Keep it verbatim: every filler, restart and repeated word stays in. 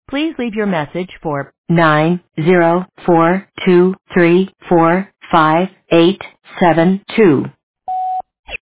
Please leave your message for nine zero four two three four five eight seven two.